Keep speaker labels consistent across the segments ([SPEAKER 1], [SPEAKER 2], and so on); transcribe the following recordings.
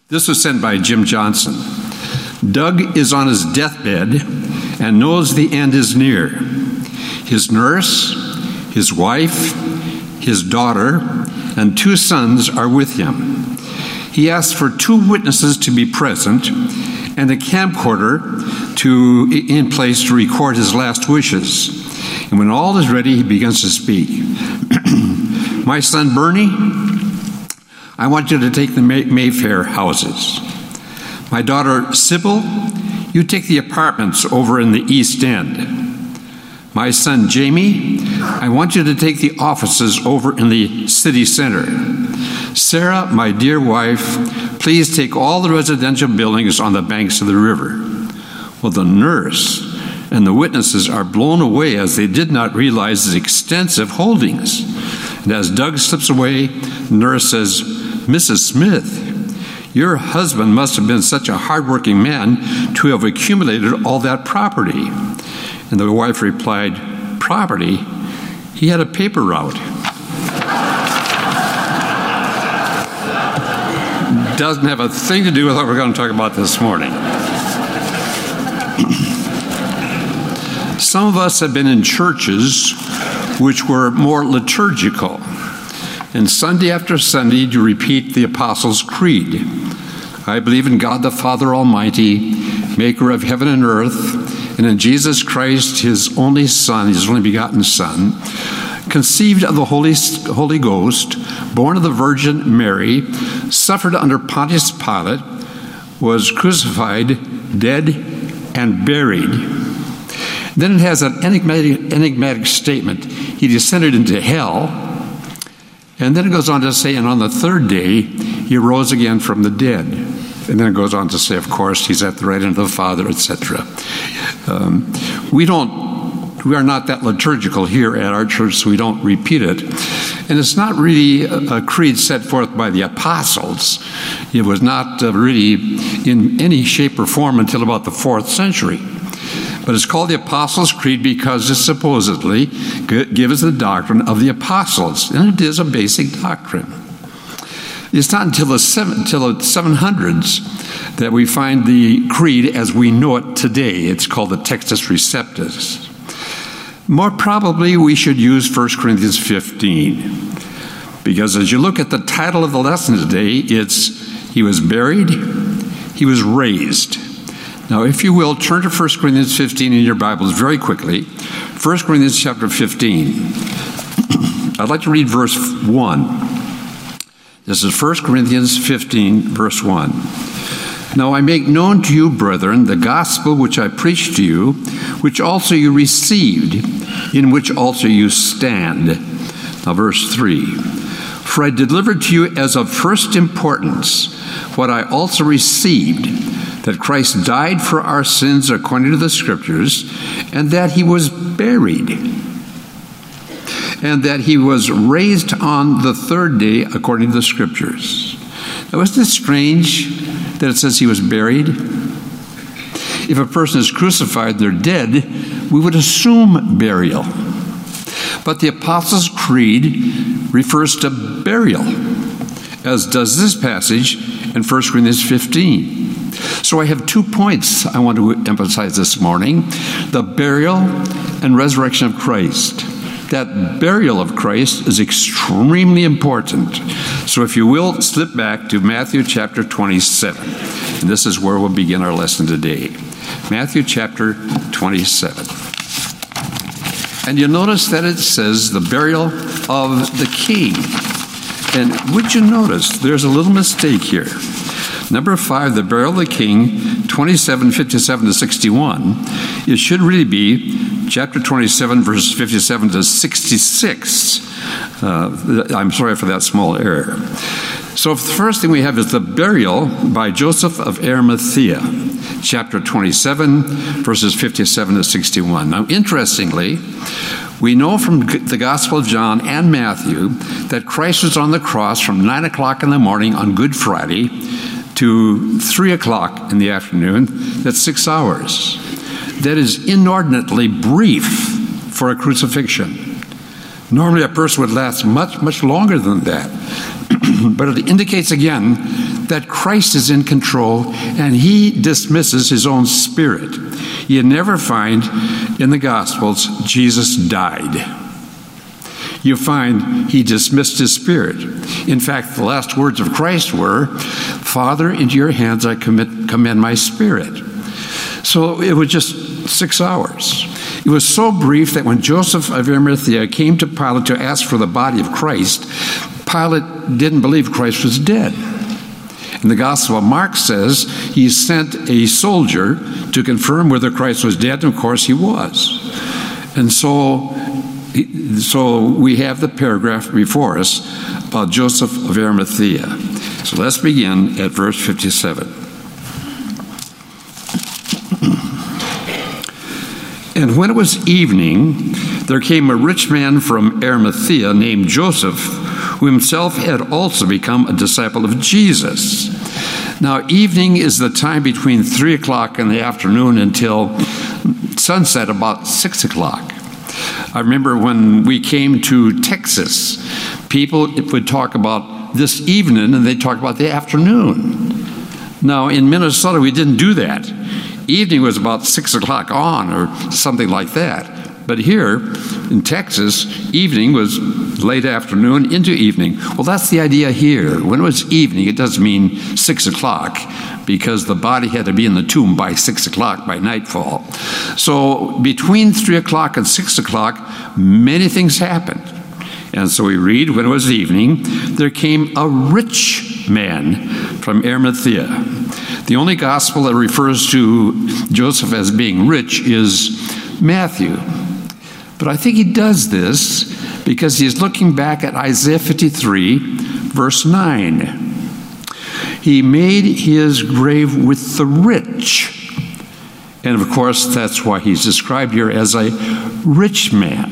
[SPEAKER 1] This was sent by Jim Johnson. Doug is on his deathbed and knows the end is near. His nurse, his wife, his daughter, and 2 sons are with him. He asked for 2 witnesses to be present and a camcorder in place to record his last wishes. And when all is ready, he begins to speak. My son Bernie, I want you to take the Mayfair houses. My daughter Sybil, you take the apartments over in the East End. My son Jamie, I want you to take the offices over in the city center. Sarah, my dear wife, please take all the residential buildings on the banks of the river. Well, the nurse and the witnesses are blown away as they did not realize his extensive holdings. And as Doug slips away, the nurse says, Mrs. Smith, your husband must have been such a hardworking man to have accumulated all that property. And the wife replied, property? He had a paper route. Doesn't have a thing to do with what we're going to talk about this morning. Some of us have been in churches which were more liturgical, and Sunday after Sunday to repeat the Apostles' Creed. I believe in God the Father Almighty, maker of heaven and earth, and in Jesus Christ, his only Son, his only begotten Son, conceived of the Holy Ghost, born of the Virgin Mary, suffered under Pontius Pilate, was crucified, dead, and buried. Then it has an enigmatic statement. He descended into hell. And then it goes on to say, and on the 3rd day, he arose again from the dead. And then it goes on to say, of course, he's at the right hand of the Father, etc. We are not that liturgical here at our church, so we don't repeat it. And it's not really a creed set forth by the apostles. It was not really in any shape or form until about the 4th century. But it's called the Apostles' Creed because it supposedly gives the doctrine of the apostles, and it is a basic doctrine. It's not until the 700s that we find the creed as we know it today. It's called the Textus Receptus. More probably, we should use 1 Corinthians 15, because as you look at the title of the lesson today, it's He was buried, He was raised. Now, if you will, turn to 1 Corinthians 15 in your Bibles very quickly. 1 Corinthians chapter 15. I'd like to read verse 1. This is 1 Corinthians 15, verse 1. Now I make known to you, brethren, the gospel which I preached to you, which also you received, in which also you stand. Now verse 3. For I delivered to you as of first importance what I also received, that Christ died for our sins according to the Scriptures, and that he was buried, and that he was raised on the 3rd day according to the Scriptures. Now, isn't it strange that it says he was buried? If a person is crucified, they're dead, we would assume burial. But the Apostles' Creed refers to burial, as does this passage in 1 Corinthians 15. So I have 2 points I want to emphasize this morning: the burial and resurrection of Christ. That burial of Christ is extremely important. So if you will, slip back to Matthew chapter 27. And this is where we'll begin our lesson today. Matthew chapter 27. And you notice that it says the burial of the king. And would you notice there's a little mistake here? Number 5, the burial of the king, 27, 57 to 61. It should really be chapter 27, verses 57 to 66. I'm sorry for that small error. So the first thing we have is the burial by Joseph of Arimathea, chapter 27, verses 57 to 61. Now, interestingly, we know from the Gospel of John and Matthew that Christ was on the cross from 9 o'clock in the morning on Good Friday to 3 o'clock in the afternoon. That's 6 hours. That is inordinately brief for a crucifixion. Normally a person would last much, much longer than that. But it indicates again that Christ is in control and he dismisses his own spirit. You never find in the Gospels Jesus died. You find he dismissed his spirit. In fact, the last words of Christ were, "Father, into your hands I commend my spirit." So it was just 6 hours. It was so brief that when Joseph of Arimathea came to Pilate to ask for the body of Christ, Pilate didn't believe Christ was dead. And the Gospel of Mark says he sent a soldier to confirm whether Christ was dead, and of course he was. And so we have the paragraph before us about Joseph of Arimathea. So let's begin at verse 57. And when it was evening, there came a rich man from Arimathea named Joseph, who himself had also become a disciple of Jesus. Now, evening is the time between 3 o'clock in the afternoon until sunset, about 6 o'clock. I remember when we came to Texas, people would talk about this evening and they'd talk about the afternoon. Now, in Minnesota, we didn't do that. Evening was about 6 o'clock on or something like that. But here in Texas, evening was late afternoon into evening. Well, that's the idea here. When it was evening, it doesn't mean 6 o'clock because the body had to be in the tomb by 6 o'clock, by nightfall. So between 3 o'clock and 6 o'clock, many things happened. And so we read, when it was evening, there came a rich man from Arimathea. The only gospel that refers to Joseph as being rich is Matthew. But I think he does this because he's looking back at Isaiah 53, verse 9. He made his grave with the rich. And of course, that's why he's described here as a rich man.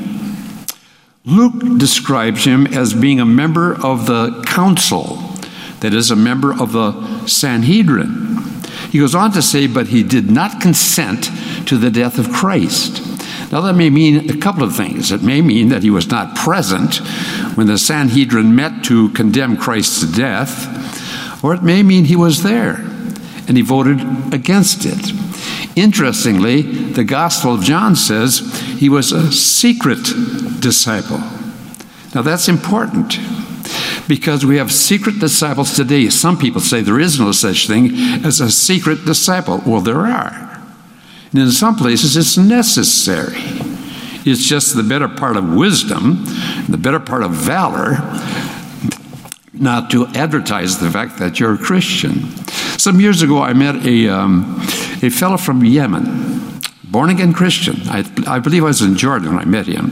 [SPEAKER 1] Luke describes him as being a member of the council, that is, a member of the Sanhedrin. He goes on to say, but he did not consent to the death of Christ. Now, that may mean a couple of things. It may mean that he was not present when the Sanhedrin met to condemn Christ to death, or it may mean he was there and he voted against it. Interestingly, the Gospel of John says he was a secret disciple. Now, that's important because we have secret disciples today. Some people say there is no such thing as a secret disciple. Well, there are. And in some places, it's necessary. It's just the better part of wisdom, the better part of valor, not to advertise the fact that you're a Christian. Some years ago, I met a fellow from Yemen, born-again Christian. I believe I was in Jordan when I met him.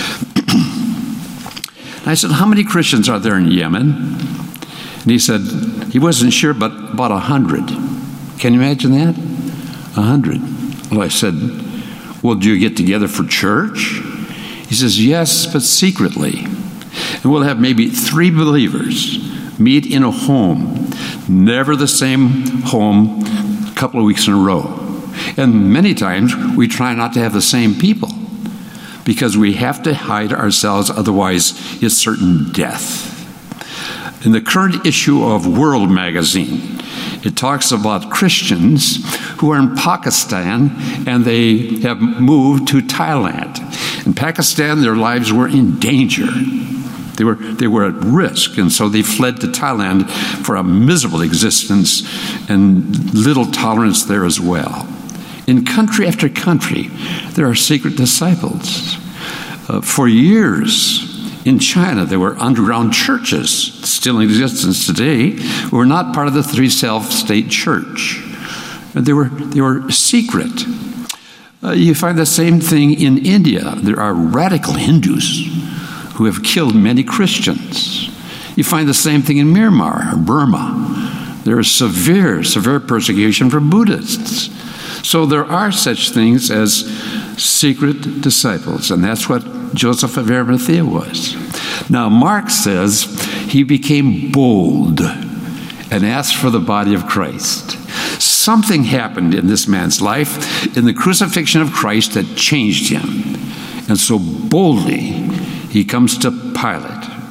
[SPEAKER 1] And I said, how many Christians are there in Yemen? And he said, he wasn't sure, but about 100. Can you imagine that? 100. Well, I said, well, do you get together for church? He says, yes, but secretly. And we'll have maybe 3 believers meet in a home, never the same home, a couple of weeks in a row. And many times we try not to have the same people because we have to hide ourselves, otherwise it's certain death. In the current issue of World Magazine, it talks about Christians who are in Pakistan and they have moved to Thailand. In Pakistan, their lives were in danger. They were at risk, and so they fled to Thailand for a miserable existence and little tolerance there as well. In country after country, there are secret disciples. For years, in China, there were underground churches, still in existence today, who were not part of the Three Self-State Church. And they were secret. You find the same thing in India. There are radical Hindus who have killed many Christians. You find the same thing in Myanmar, or Burma. There is severe persecution for Buddhists. So there are such things as secret disciples, and that's what Joseph of Arimathea was. Now, Mark says he became bold and asked for the body of Christ. Something happened in this man's life in the crucifixion of Christ that changed him. And so boldly, he comes to Pilate.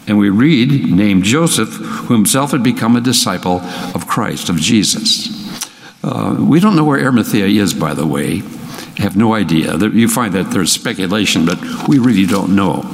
[SPEAKER 1] And we read, named Joseph, who himself had become a disciple of Christ, of Jesus. We don't know where Arimathea is, by the way. I have no idea. You find that there's speculation, but we really don't know.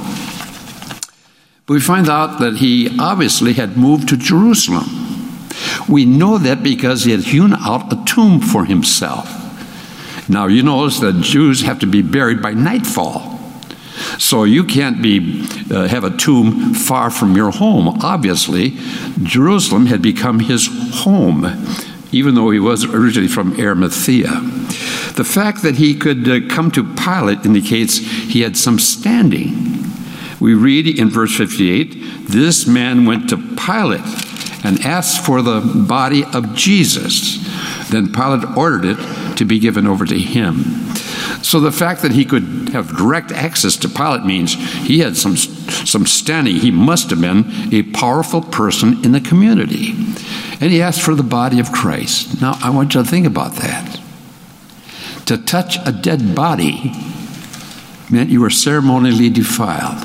[SPEAKER 1] But we find out that he obviously had moved to Jerusalem. We know that because he had hewn out a tomb for himself. Now, you notice that Jews have to be buried by nightfall. So you can't have a tomb far from your home. Obviously, Jerusalem had become his home, even though he was originally from Arimathea. The fact that he could come to Pilate indicates he had some standing. We read in verse 58, this man went to Pilate and asked for the body of Jesus. Then Pilate ordered it to be given over to him. So the fact that he could have direct access to Pilate means he had some standing. He must have been a powerful person in the community. And he asked for the body of Christ. Now, I want you to think about that. To touch a dead body meant you were ceremonially defiled.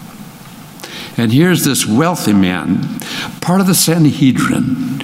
[SPEAKER 1] And here's this wealthy man, part of the Sanhedrin,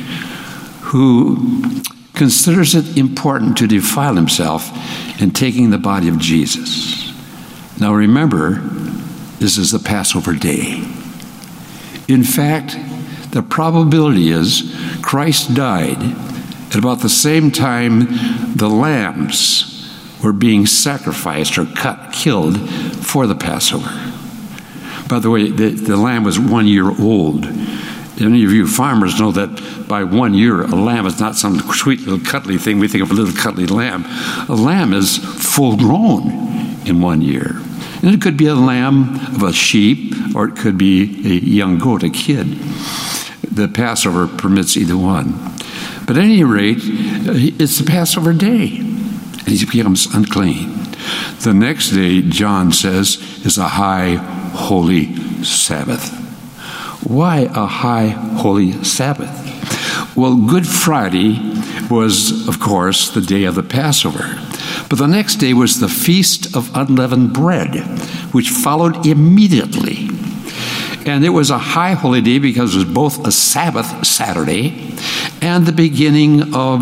[SPEAKER 1] who considers it important to defile himself in taking the body of Jesus. Now remember, this is the Passover day. In fact, the probability is Christ died at about the same time the lambs were being sacrificed or killed for the Passover. By the way, the lamb was 1 year old. Any of you farmers know that by 1 year, a lamb is not some sweet little cuddly thing. We think of a little cuddly lamb. A lamb is full grown in 1 year. And it could be a lamb of a sheep, or it could be a young goat, a kid. The Passover permits either one. But at any rate, it's the Passover day, and he becomes unclean. The next day, John says, is a high holy Sabbath. Why a high holy Sabbath? Well, Good Friday was, of course, the day of the Passover. But the next day was the Feast of Unleavened Bread, which followed immediately. And it was a high holy day because it was both a Sabbath, Saturday, and the beginning of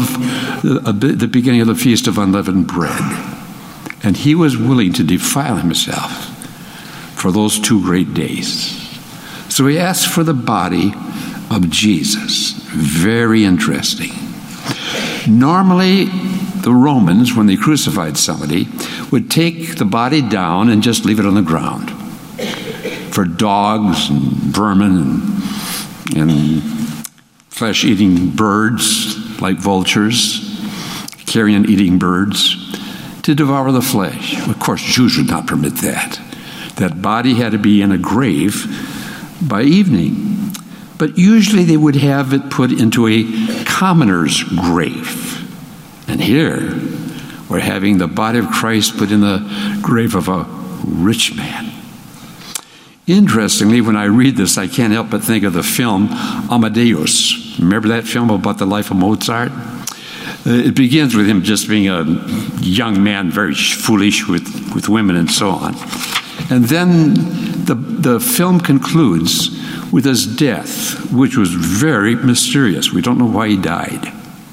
[SPEAKER 1] the Feast of Unleavened Bread. And he was willing to defile himself for those 2 great days. So he asked for the body of Jesus. Very interesting. Normally, the Romans, when they crucified somebody, would take the body down and just leave it on the ground for dogs and vermin and flesh-eating birds like vultures, carrion-eating birds, to devour the flesh. Of course, Jews would not permit that. That body had to be in a grave by evening. But usually they would have it put into a commoner's grave. And here, we're having the body of Christ put in the grave of a rich man. Interestingly, when I read this, I can't help but think of the film Amadeus. Remember that film about the life of Mozart? It begins with him just being a young man, very foolish with women and so on. And then the film concludes with his death, which was very mysterious. We don't know why he died.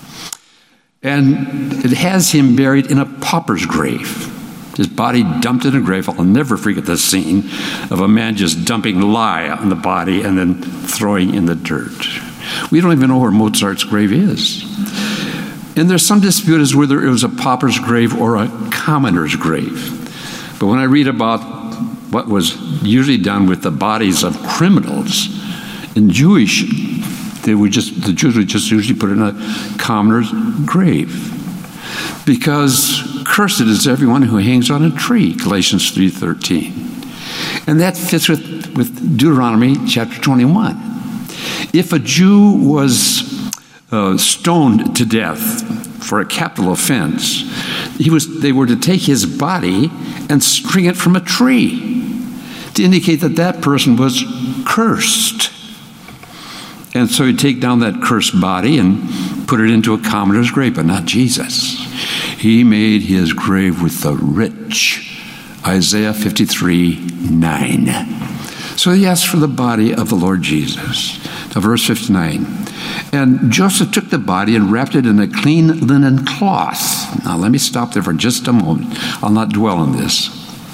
[SPEAKER 1] And it has him buried in a pauper's grave. His body dumped in a grave. I'll never forget the scene of a man just dumping lye on the body and then throwing in the dirt. We don't even know where Mozart's grave is. And there's some dispute as whether it was a pauper's grave or a commoner's grave. But when I read about what was usually done with the bodies of criminals, in the Jews would just usually put it in a commoner's grave. Because cursed is everyone who hangs on a tree, Galatians 3:13. And that fits with Deuteronomy chapter 21. If a Jew was stoned to death for a capital offense, they were to take his body and string it from a tree to indicate that that person was cursed. And so he'd take down that cursed body and put it into a commoner's grave, but not Jesus. He made his grave with the rich. Isaiah 53:9. So he asked for the body of the Lord Jesus. Now, verse 59. And Joseph took the body and wrapped it in a clean linen cloth. Now, let me stop there for just a moment. I'll not dwell on this.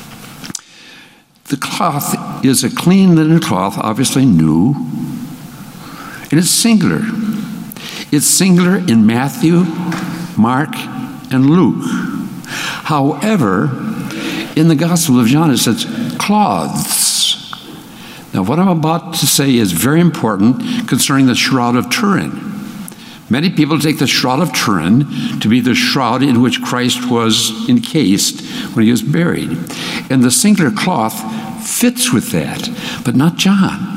[SPEAKER 1] The cloth is a clean linen cloth, obviously new, and it's singular. It's singular in Matthew, Mark, and Luke. However, in the Gospel of John, it says cloths. Now, what I'm about to say is very important concerning the Shroud of Turin. Many people take the Shroud of Turin to be the shroud in which Christ was encased when he was buried. And the singular cloth fits with that, but not John.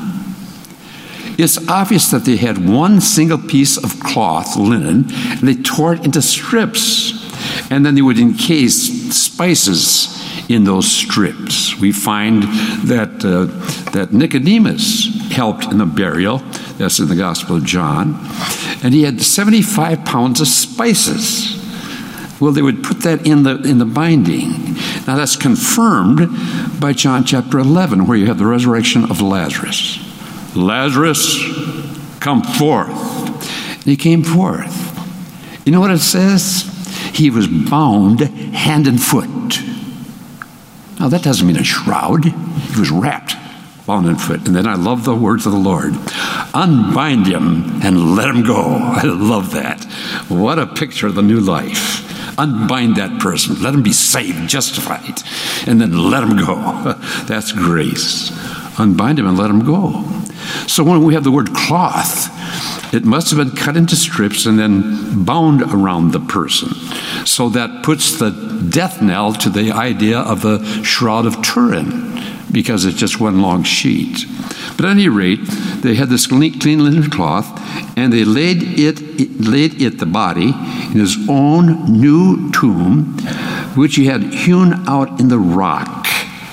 [SPEAKER 1] It's obvious that they had one single piece of cloth, linen, and they tore it into strips. And then they would encase spices in those strips. We find that Nicodemus helped in the burial. That's in the Gospel of John. And he had 75 pounds of spices. Well, they would put that in the binding. Now that's confirmed by John chapter 11, where you have the resurrection of Lazarus. Lazarus, come forth. And he came forth. You know what it says? He was bound hand and foot. Now that doesn't mean a shroud. He was wrapped, bound and foot. And then I love the words of the Lord. Unbind him and let him go. I love that. What a picture of the new life. Unbind that person. Let him be saved, justified. And then let him go. That's grace. Unbind him and let him go. So when we have the word cloth, it must have been cut into strips and then bound around the person. So that puts the death knell to the idea of the Shroud of Turin, because it's just one long sheet. But at any rate, they had this clean linen cloth, and they laid the body in his own new tomb, which he had hewn out in the rock.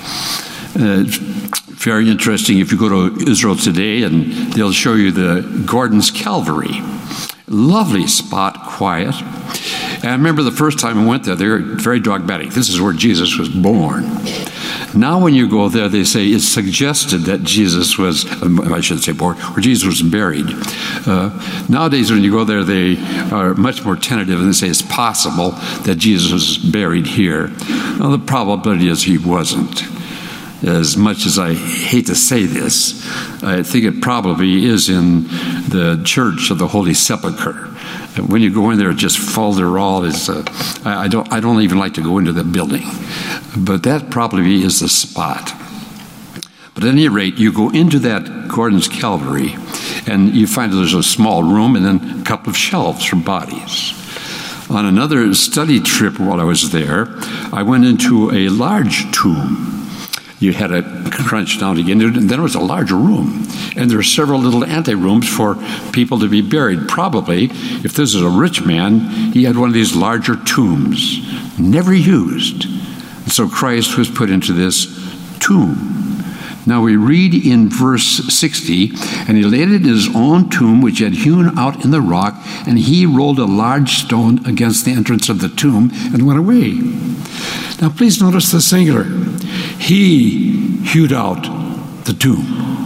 [SPEAKER 1] Very interesting. If you go to Israel today, and they'll show you the Gordon's Calvary. Lovely spot, quiet. And I remember the first time I went there, they were very dogmatic. This is where Jesus was born. Now when you go there, they say it's suggested that Jesus was, I should say born, or Jesus was buried. Nowadays when you go there, they are much more tentative and they say it's possible that Jesus was buried here. Now the probability is he wasn't. As much as I hate to say this, I think it probably is in the Church of the Holy Sepulchre. When you go in there, just folderol is. I don't even like to go into the building, but that probably is the spot. But at any rate, you go into that Gordon's Calvary, and you find there's a small room and then a couple of shelves for bodies. On another study trip while I was there, I went into a large tomb. You had to crunch down to get into it, and then it was a larger room. And there were several little anterooms for people to be buried. Probably, if this is a rich man, he had one of these larger tombs, never used. And so Christ was put into this tomb. Now we read in verse 60, and he laid it in his own tomb, which he had hewn out in the rock, and he rolled a large stone against the entrance of the tomb and went away. Now please notice the singular. He hewed out the tomb.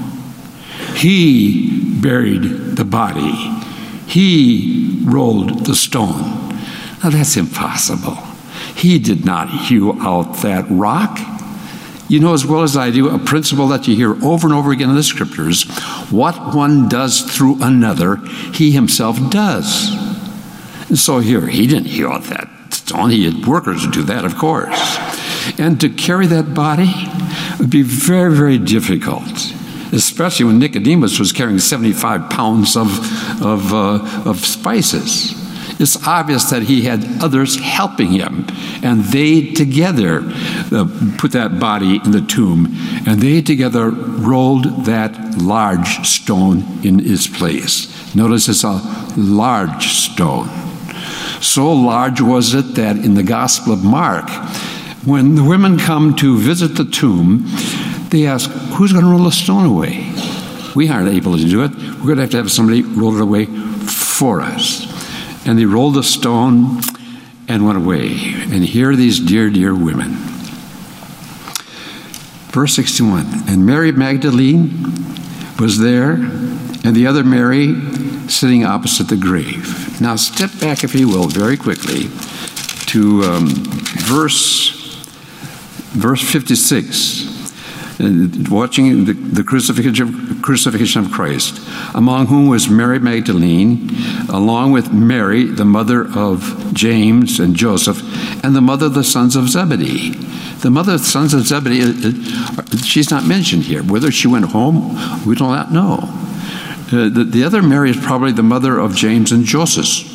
[SPEAKER 1] He buried the body. He rolled the stone. Now that's impossible. He did not hew out that rock. You know as well as I do a principle that you hear over and over again in the Scriptures. What one does through another, he himself does. And so here, he didn't hew out that stone. He had workers to do that, of course. And to carry that body would be very, very difficult, especially when Nicodemus was carrying 75 pounds of spices. It's obvious that he had others helping him, and they together put that body in the tomb, and they together rolled that large stone in its place. Notice it's a large stone. So large was it that in the Gospel of Mark, when the women come to visit the tomb, they ask, who's going to roll the stone away? We aren't able to do it. We're going to have somebody roll it away for us. And they rolled the stone and went away. And here are these dear, dear women. Verse 61, and Mary Magdalene was there, and the other Mary sitting opposite the grave. Now step back, if you will, very quickly to verse 56. Watching the crucifixion of Christ, among whom was Mary Magdalene, along with Mary, the mother of James and Joseph, and the mother of the sons of Zebedee. The mother of the sons of Zebedee, she's not mentioned here. Whether she went home, we do not know. The other Mary is probably the mother of James and Joseph.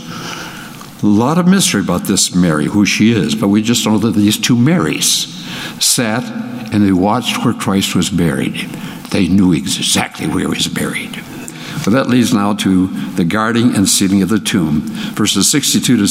[SPEAKER 1] A lot of mystery about this Mary, who she is, but we just know that these two Marys sat and they watched where Christ was buried. They knew exactly where he was buried. But that leads now to the guarding and sealing of the tomb, verses 62 to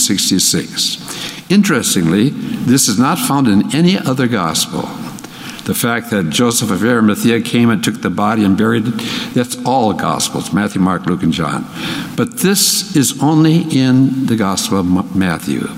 [SPEAKER 1] 66. Interestingly, this is not found in any other gospel. The fact that Joseph of Arimathea came and took the body and buried it, that's all gospels, Matthew, Mark, Luke, and John. But this is only in the Gospel of Matthew.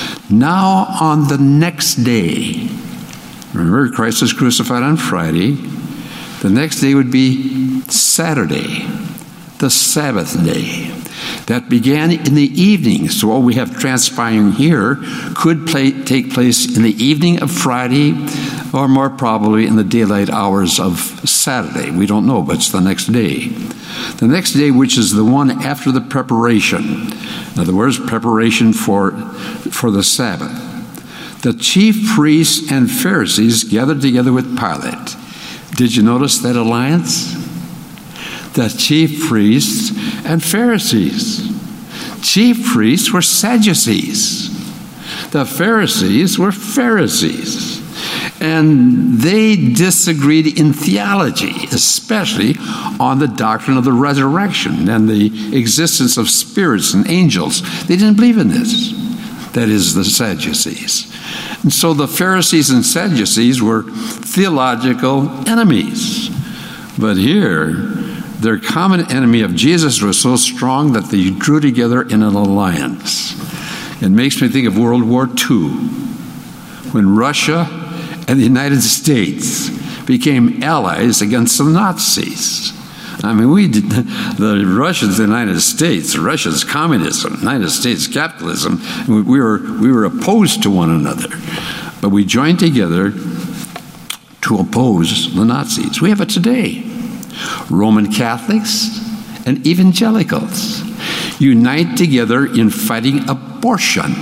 [SPEAKER 1] Now on the next day, remember, Christ was crucified on Friday. The next day would be Saturday, the Sabbath day. That began in the evening. So what we have transpiring here could take place in the evening of Friday, or more probably in the daylight hours of Saturday. We don't know, but it's the next day. The next day, which is the one after the preparation. In other words, preparation for the Sabbath. The chief priests and Pharisees gathered together with Pilate. Did you notice that alliance? The chief priests and Pharisees. Chief priests were Sadducees. The Pharisees were Pharisees. And they disagreed in theology, especially on the doctrine of the resurrection and the existence of spirits and angels. They didn't believe in this. That is, the Sadducees. And so the Pharisees and Sadducees were theological enemies. But here, their common enemy of Jesus was so strong that they drew together in an alliance. It makes me think of World War II, when Russia and the United States became allies against the Nazis. I mean, the Russians, the United States, Russia's communism, United States capitalism, we were opposed to one another. But we joined together to oppose the Nazis. We have it today. Roman Catholics and evangelicals unite together in fighting abortion.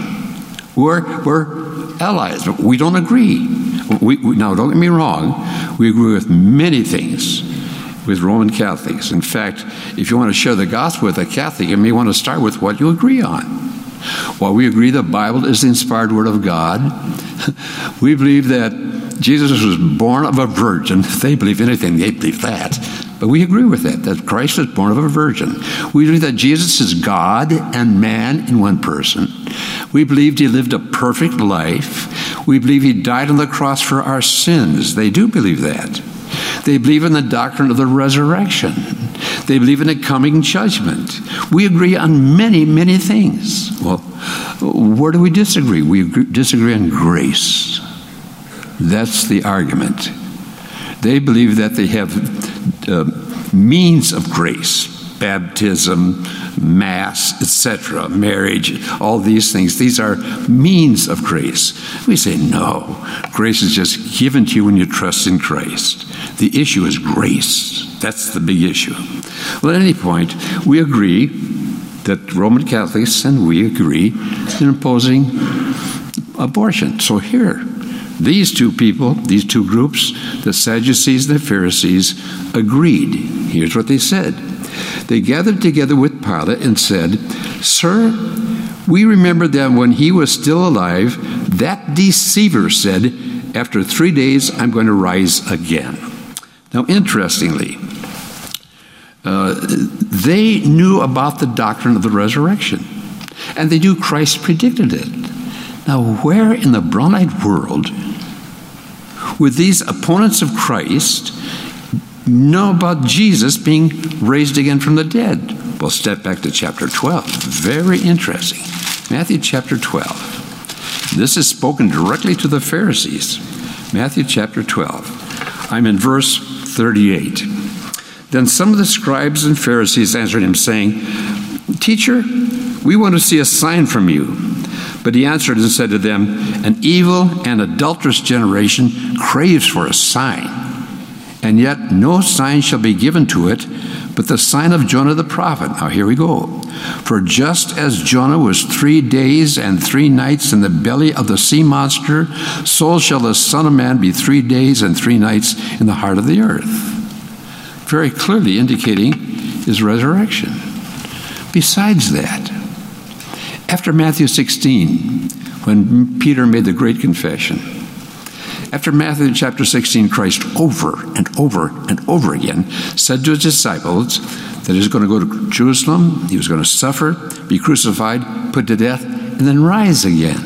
[SPEAKER 1] We're allies, but we don't agree. Now, don't get me wrong, we agree with many things with Roman Catholics. In fact, if you want to share the gospel with a Catholic, you may want to start with what you agree on. While we agree the Bible is the inspired word of God, we believe that Jesus was born of a virgin. If they believe anything, they believe that. But we agree with that Christ was born of a virgin. We believe that Jesus is God and man in one person. We believed he lived a perfect life. We believe he died on the cross for our sins. They do believe that. They believe in the doctrine of the resurrection. They believe in a coming judgment. We agree on many, many things. Well, where do we disagree? We disagree on grace. That's the argument. They believe that they have means of grace, baptism, mass, etc., marriage, all these things. These are means of grace. We say, no, grace is just given to you when you trust in Christ. The issue is grace. That's the big issue. Well, at any point, we agree that Roman Catholics and we agree in opposing abortion. So here, these two people, these two groups, the Sadducees and the Pharisees, agreed. Here's what they said. They gathered together with Pilate and said, "Sir, we remember that when he was still alive, that deceiver said, 'After 3 days, I'm going to rise again.'" Now, interestingly, they knew about the doctrine of the resurrection, and they knew Christ predicted it. Now, where in the brown-eyed world would these opponents of Christ know about Jesus being raised again from the dead? Well, step back to chapter 12. Very interesting. Matthew chapter 12. This is spoken directly to the Pharisees. Matthew chapter 12. I'm in verse 38. Then some of the scribes and Pharisees answered him, saying, Teacher, we want to see a sign from you. But he answered and said to them, An evil and adulterous generation craves for a sign, and yet no sign shall be given to it, but the sign of Jonah the prophet. Now here we go. For just as Jonah was 3 days and 3 nights in the belly of the sea monster, so shall the Son of Man be 3 days and 3 nights in the heart of the earth. Very clearly indicating his resurrection. Besides that, after Matthew 16, when Peter made the great confession, after Matthew chapter 16, Christ over and over and over again said to his disciples that he was going to go to Jerusalem, he was going to suffer, be crucified, put to death, and then rise again.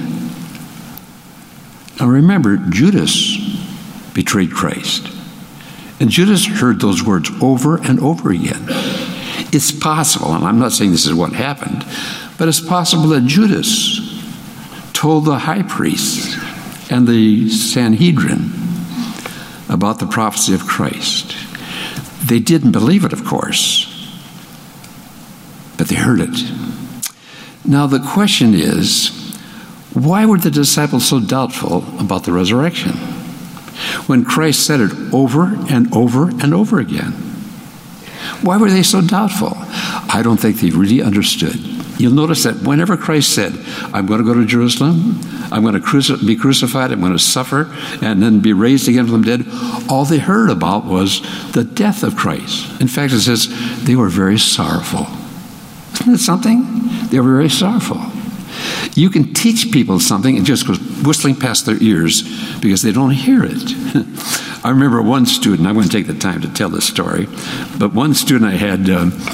[SPEAKER 1] Now remember, Judas betrayed Christ. And Judas heard those words over and over again. It's possible, and I'm not saying this is what happened, but it's possible that Judas told the high priests and the Sanhedrin about the prophecy of Christ. They didn't believe it, of course, but they heard it. Now the question is, why were the disciples so doubtful about the resurrection when Christ said it over and over and over again? Why were they so doubtful? I don't think they really understood. You'll notice that whenever Christ said, I'm going to go to Jerusalem, I'm going to be crucified, I'm going to suffer, and then be raised again from the dead, all they heard about was the death of Christ. In fact, it says they were very sorrowful. Isn't that something? They were very sorrowful. You can teach people something, it just goes whistling past their ears because they don't hear it. I remember one student, I wouldn't take the time to tell this story, but one student I had,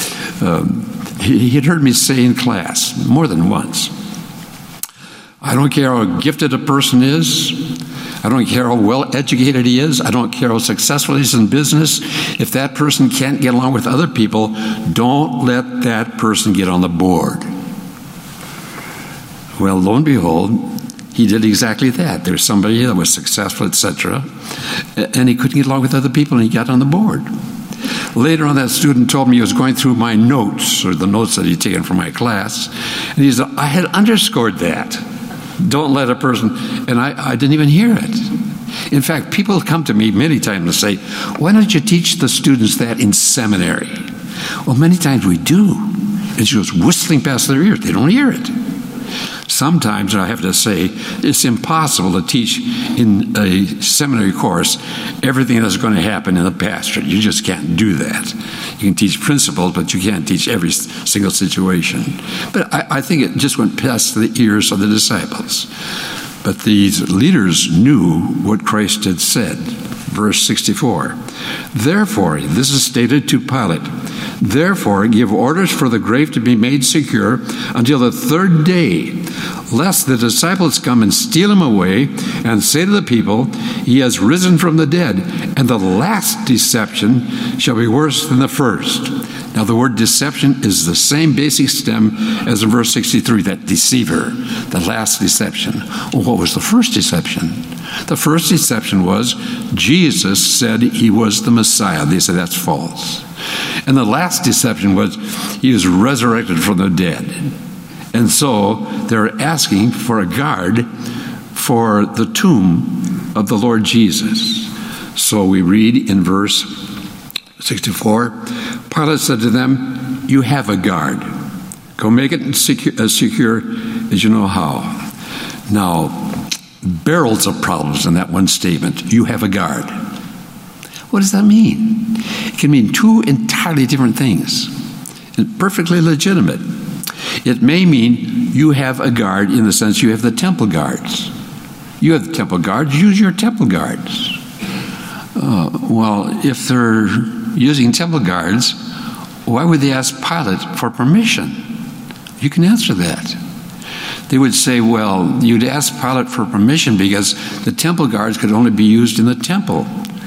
[SPEAKER 1] he had heard me say in class more than once, I don't care how gifted a person is, I don't care how well educated he is, I don't care how successful he is in business, if that person can't get along with other people, don't let that person get on the board. Well, lo and behold, he did exactly that. There's somebody that was successful, etc., and he couldn't get along with other people, and he got on the board. Later on, that student told me he was going through my notes, or the notes that he'd taken from my class, and he said, I had underscored that. Don't let a person, and I didn't even hear it. In fact, people come to me many times and say, why don't you teach the students that in seminary? Well, many times we do. It's just whistling past their ears. They don't hear it. Sometimes, I have to say, it's impossible to teach in a seminary course everything that's going to happen in the pastorate. You just can't do that. You can teach principles, but you can't teach every single situation. But I think it just went past the ears of the disciples. But these leaders knew what Christ had said. Verse 64. Therefore, this is stated to Pilate, therefore give orders for the grave to be made secure until the 3rd day, lest the disciples come and steal him away and say to the people, he has risen from the dead, and the last deception shall be worse than the first. Now the word deception is the same basic stem as in verse 63, that deceiver, the last deception. Well, what was the first deception? The first deception was Jesus said he was the Messiah. They said that's false. And the last deception was he was resurrected from the dead. And so they're asking for a guard for the tomb of the Lord Jesus. So we read in verse 64, Pilate said to them, you have a guard. Go make it as secure as you know how. Now, barrels of problems in that one statement. You have a guard. What does that mean? It can mean two entirely different things. It's perfectly legitimate. It may mean you have a guard in the sense you have the temple guards. You have the temple guards, use your temple guards. Well, if they're using temple guards, why would they ask Pilate for permission? You can answer that. They would say, well, you'd ask Pilate for permission because the temple guards could only be used in the temple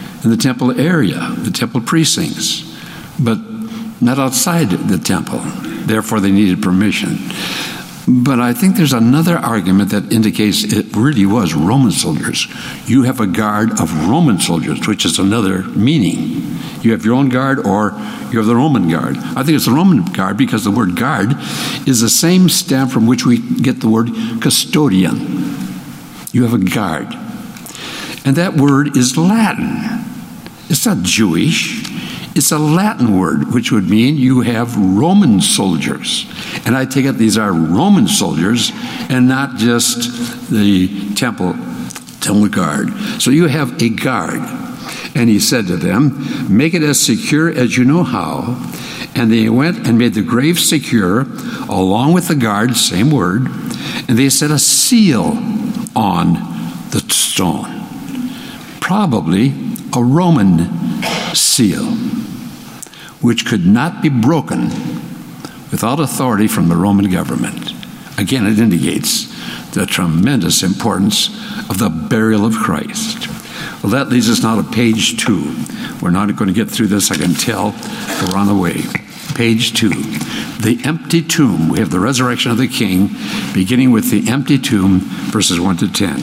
[SPEAKER 1] area, the temple precincts, but not outside the temple. Therefore, they needed permission. But I think there's another argument that indicates it really was Roman soldiers. You have a guard of Roman soldiers, which is another meaning. You have your own guard or you have the Roman guard. I think it's the Roman guard because the word guard is the same stem from which we get the word custodian. You have a guard. And that word is Latin. It's not Jewish. It's a Latin word, which would mean you have Roman soldiers. And I take it these are Roman soldiers and not just the temple guard. So you have a guard. And he said to them, make it as secure as you know how. And they went and made the grave secure along with the guard, same word. And they set a seal on the stone. Probably a Roman seal, which could not be broken without authority from the Roman government. Again, it indicates the tremendous importance of the burial of Christ. Well, that leads us now to page 2. We're not going to get through this, I can tell. We're on the way. Page 2. The empty tomb. We have the resurrection of the King, beginning with the empty tomb, verses 1 to 10.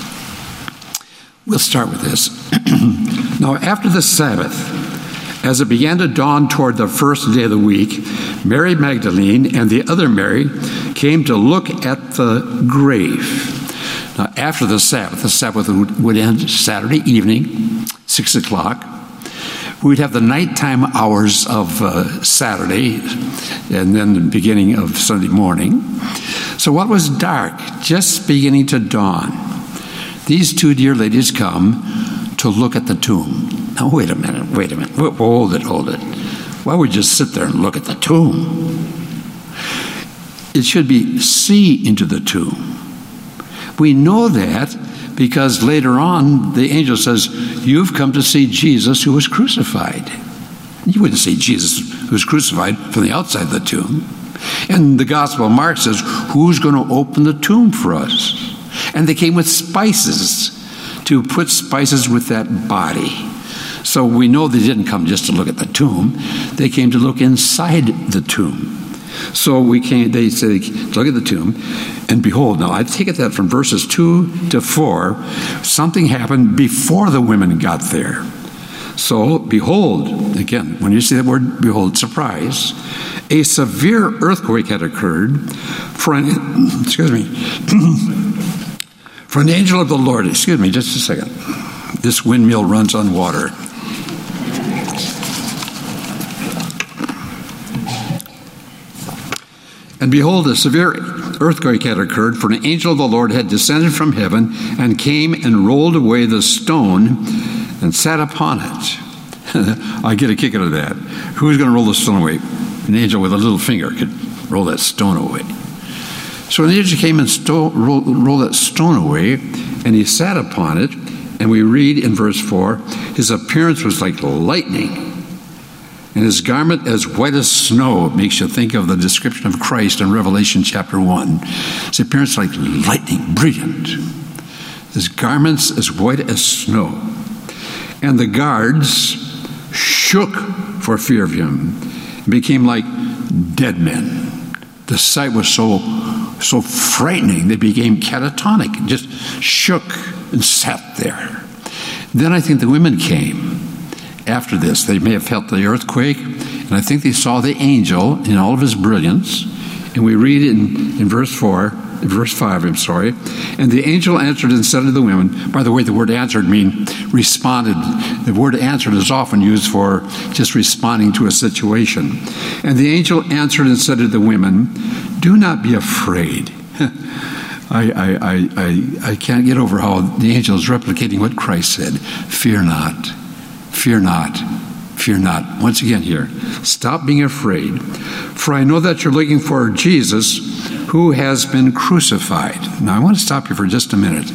[SPEAKER 1] We'll start with this. Now, after the Sabbath, as it began to dawn toward the first day of the week, Mary Magdalene and the other Mary came to look at the grave. Now, after the Sabbath would end Saturday evening, 6 o'clock. We'd have the nighttime hours of Saturday and then the beginning of Sunday morning. So while it was dark, just beginning to dawn, these two dear ladies come to look at the tomb. Now, wait a minute. Hold it. Why would you sit there and look at the tomb? It should be see into the tomb. We know that because later on the angel says, you've come to see Jesus who was crucified. You wouldn't see Jesus who was crucified from the outside of the tomb. And the Gospel of Mark says, who's going to open the tomb for us? And they came with spices to put spices with that body. So we know they didn't come just to look at the tomb. They came to look inside the tomb. So they say, look at the tomb, and behold, now I take it that from verses 2 to 4, something happened before the women got there. So, behold, again, when you see that word, behold, surprise, a severe earthquake had occurred, for an angel of the Lord, excuse me, just a second. This windmill runs on water. And behold, a severe earthquake had occurred, for an angel of the Lord had descended from heaven and came and rolled away the stone and sat upon it. I get a kick out of that. Who's going to roll the stone away? An angel with a little finger could roll that stone away. So an angel came and rolled that stone away, and he sat upon it. And we read in verse 4, his appearance was like lightning, and his garment as white as snow. It makes you think of the description of Christ in Revelation chapter 1. His appearance like lightning, brilliant. His garments as white as snow. And the guards shook for fear of him and became like dead men. The sight was so frightening, they became catatonic, just shook and sat there. Then I think the women came. After this, they may have felt the earthquake, and I think they saw the angel in all of his brilliance. And we read in verse 5, and the angel answered and said to the women, by the way, the word answered means responded. The word answered is often used for just responding to a situation. And the angel answered and said to the women, do not be afraid. I can't get over how the angel is replicating what Christ said. Fear not. Fear not, fear not. Once again here, stop being afraid. For I know that you're looking for Jesus who has been crucified. Now I want to stop you for just a minute.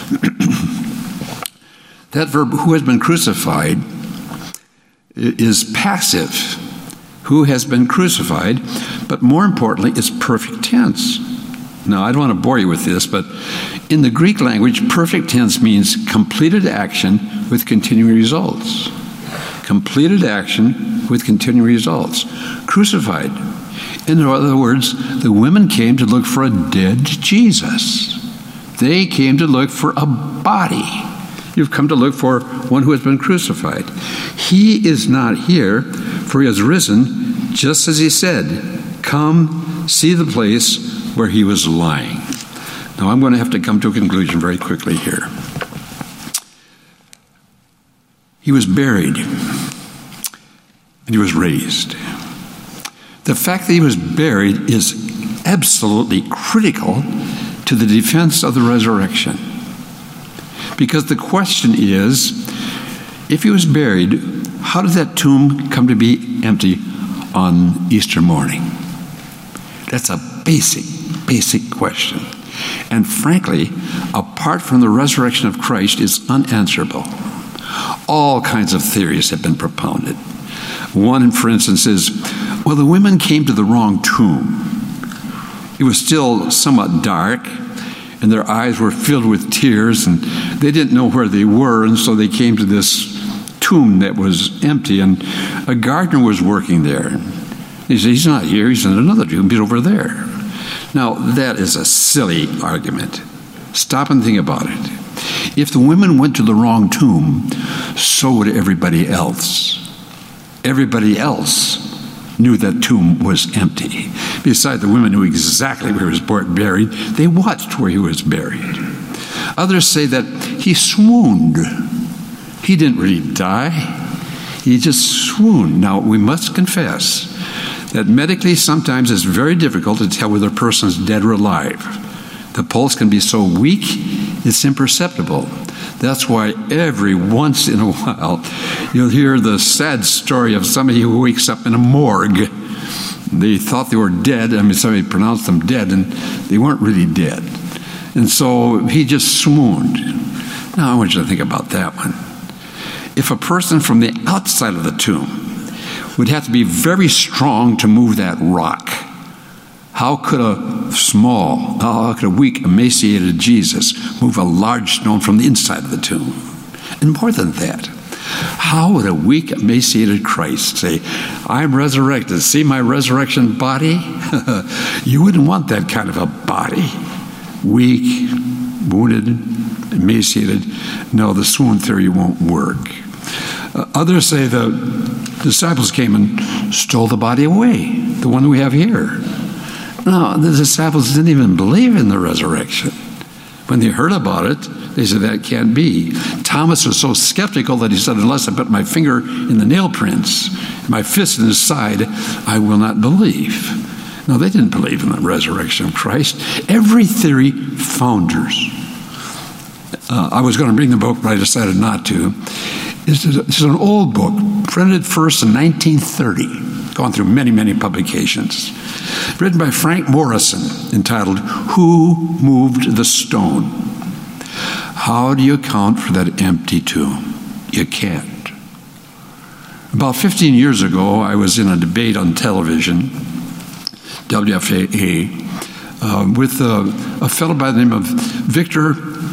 [SPEAKER 1] That verb, who has been crucified, is passive. Who has been crucified, but more importantly, it's perfect tense. Now I don't want to bore you with this, but in the Greek language, perfect tense means completed action with continuing results. Completed action with continuing results. Crucified. In other words, the women came to look for a dead Jesus. They came to look for a body. You've come to look for one who has been crucified. He is not here, for he has risen, just as he said. Come, see the place where he was lying. Now, I'm going to have to come to a conclusion very quickly here. He was buried, and he was raised. The fact that he was buried is absolutely critical to the defense of the resurrection. Because the question is, if he was buried, how did that tomb come to be empty on Easter morning? That's a basic question. And frankly, apart from the resurrection of Christ, is unanswerable. All kinds of theories have been propounded. One, for instance, is, well, the women came to the wrong tomb. It was still somewhat dark, and their eyes were filled with tears, and they didn't know where they were, and so they came to this tomb that was empty, and a gardener was working there. He said, he's not here, he's in another tomb, he's over there. Now, that is a silly argument. Stop and think about it. If the women went to the wrong tomb, so would everybody else. Everybody else knew that tomb was empty. Besides, the women knew exactly where he was buried. They watched where he was buried. Others say that he swooned. He didn't really die. He just swooned. Now, we must confess that medically sometimes it's very difficult to tell whether a person is dead or alive. The pulse can be so weak, it's imperceptible. That's why every once in a while, you'll hear the sad story of somebody who wakes up in a morgue. They thought they were dead. Somebody pronounced them dead, and they weren't really dead. And so he just swooned. Now, I want you to think about that one. If a person from the outside of the tomb would have to be very strong to move that rock, how could a weak, emaciated Jesus move a large stone from the inside of the tomb? And more than that, how would a weak, emaciated Christ say, I'm resurrected, see my resurrection body? You wouldn't want that kind of a body. Weak, wounded, emaciated. No, the swoon theory won't work. Others say the disciples came and stole the body away, the one we have here. No, the disciples didn't even believe in the resurrection. When they heard about it, they said, that can't be. Thomas was so skeptical that he said, unless I put my finger in the nail prints, my fist in his side, I will not believe. No, they didn't believe in the resurrection of Christ. Every theory founders. I was going to bring the book, but I decided not to. This is an old book, printed first in 1930, gone through many, many publications, written by Frank Morrison, entitled, Who Moved the Stone? How do you account for that empty tomb? You can't. About 15 years ago, I was in a debate on television, WFAA, with a fellow by the name of Victor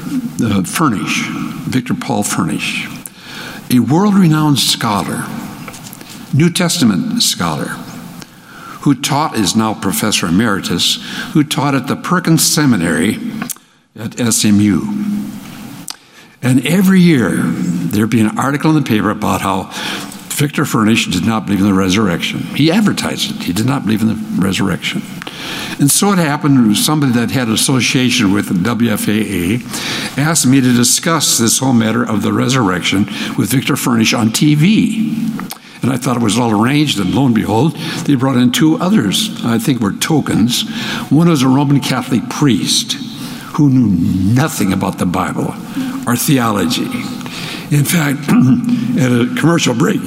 [SPEAKER 1] Paul Furnish, a world-renowned scholar, New Testament scholar, who taught, is now Professor Emeritus, who taught at the Perkins Seminary at SMU. And every year, there'd be an article in the paper about how Victor Furnish did not believe in the resurrection. He advertised it. He did not believe in the resurrection. And so it happened, somebody that had association with the WFAA asked me to discuss this whole matter of the resurrection with Victor Furnish on TV. And I thought it was all arranged, and lo and behold, they brought in two others, I think were tokens. One was a Roman Catholic priest who knew nothing about the Bible or theology. In fact, at a commercial break,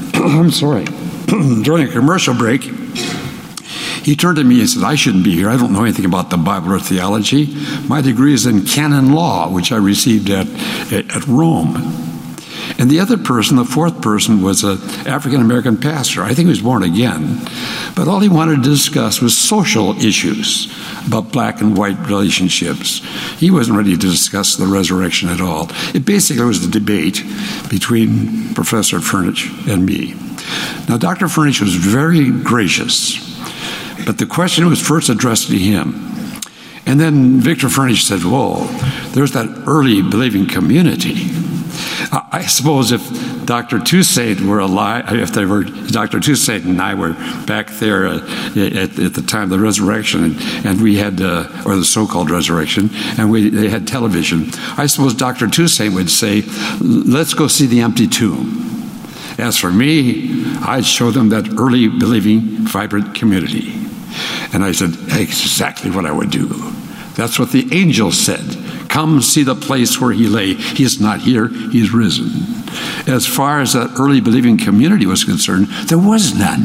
[SPEAKER 1] during a commercial break, he turned to me and said, I shouldn't be here. I don't know anything about the Bible or theology. My degree is in canon law, which I received at Rome. And the other person, the fourth person, was an African-American pastor. I think he was born again. But all he wanted to discuss was social issues about black and white relationships. He wasn't ready to discuss the resurrection at all. It basically was a debate between Professor Furnish and me. Now, Dr. Furnish was very gracious. But the question was first addressed to him. And then Victor Furnish said, whoa, there's that early believing community. I suppose if Dr. Toussaint were alive, Dr. Toussaint and I were back there at the time of the resurrection, and we had, or the so-called resurrection, and they had television, I suppose Dr. Toussaint would say, let's go see the empty tomb. As for me, I'd show them that early believing, vibrant community. And I said, exactly what I would do. That's what the angel said. Come see the place where he lay. He is not here, he is risen. As far as that early believing community was concerned, there was none.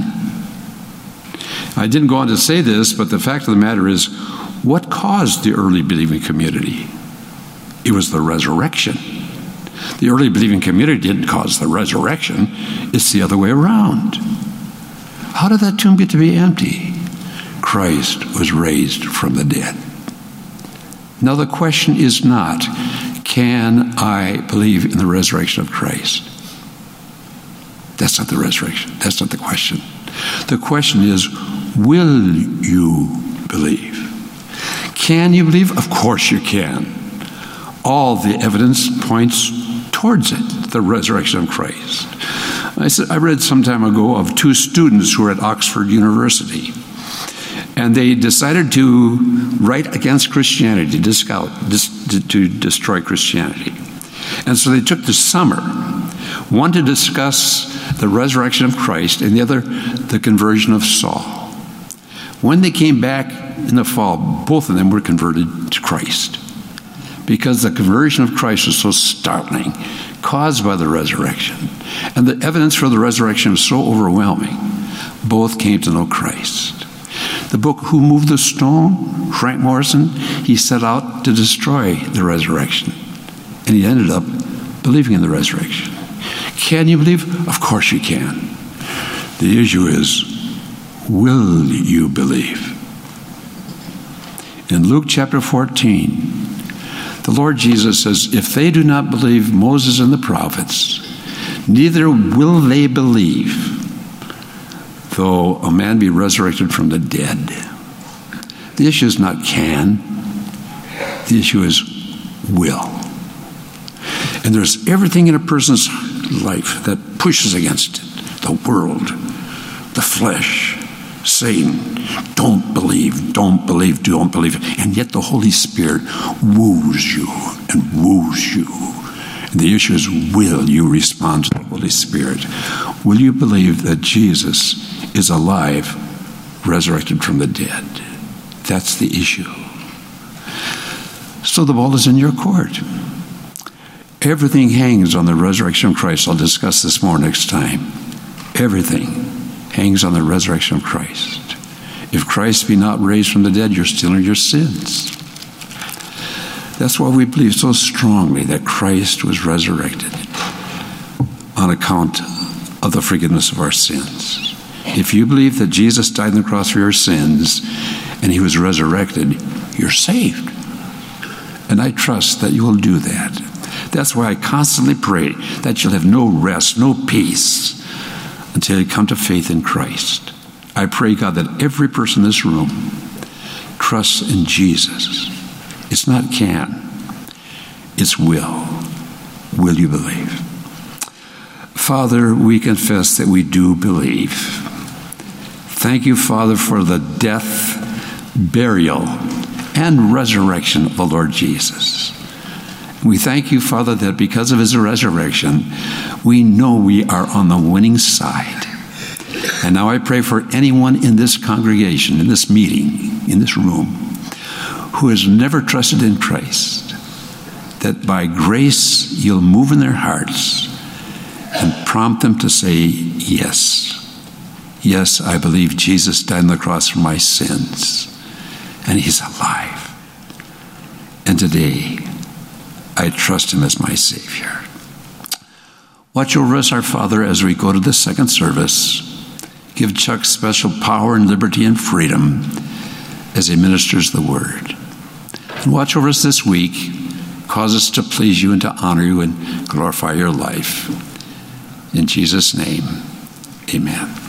[SPEAKER 1] I didn't go on to say this, but the fact of the matter is, what caused the early believing community? It was the resurrection. The early believing community didn't cause the resurrection. It's the other way around. How did that tomb get to be empty? Christ was raised from the dead. Now the question is not, can I believe in the resurrection of Christ? That's not the resurrection. That's not the question. The question is, will you believe? Can you believe? Of course you can. All the evidence points towards it, the resurrection of Christ. I read some time ago of two students who were at Oxford University. And they decided to write against Christianity, to destroy Christianity. And so they took the summer, one to discuss the resurrection of Christ, and the other, the conversion of Saul. When they came back in the fall, both of them were converted to Christ, because the conversion of Christ was so startling, caused by the resurrection. And the evidence for the resurrection was so overwhelming, both came to know Christ. The book, Who Moved the Stone? Frank Morrison, he set out to destroy the resurrection. And he ended up believing in the resurrection. Can you believe? Of course you can. The issue is, will you believe? In Luke chapter 14, the Lord Jesus says, if they do not believe Moses and the prophets, neither will they believe though a man be resurrected from the dead. The issue is not can, the issue is will. And there's everything in a person's life that pushes against it. The world, the flesh, Satan. Don't believe, don't believe, don't believe. And yet the Holy Spirit woos you and woos you. And the issue is, will you respond to the Holy Spirit? Will you believe that Jesus is alive, resurrected from the dead? That's the issue. So the ball is in your court. Everything hangs on the resurrection of Christ. I'll discuss this more next time. Everything hangs on the resurrection of Christ. If Christ be not raised from the dead, you're still in your sins. That's why we believe so strongly that Christ was resurrected on account of the forgiveness of our sins. If you believe that Jesus died on the cross for your sins and he was resurrected, you're saved. And I trust that you will do that. That's why I constantly pray that you'll have no rest, no peace until you come to faith in Christ. I pray, God, that every person in this room trusts in Jesus. It's not can, it's will. Will you believe? Father, we confess that we do believe. Thank you, Father, for the death, burial, and resurrection of the Lord Jesus. We thank you, Father, that because of his resurrection, we know we are on the winning side. And now I pray for anyone in this congregation, in this meeting, in this room, who has never trusted in Christ, that by grace you'll move in their hearts and prompt them to say, yes. Yes, I believe Jesus died on the cross for my sins, and he's alive. And today, I trust him as my Savior. Watch over us, our Father, as we go to the second service. Give Chuck special power and liberty and freedom as he ministers the word. And watch over us this week. Cause us to please you and to honor you and glorify your life. In Jesus' name, amen.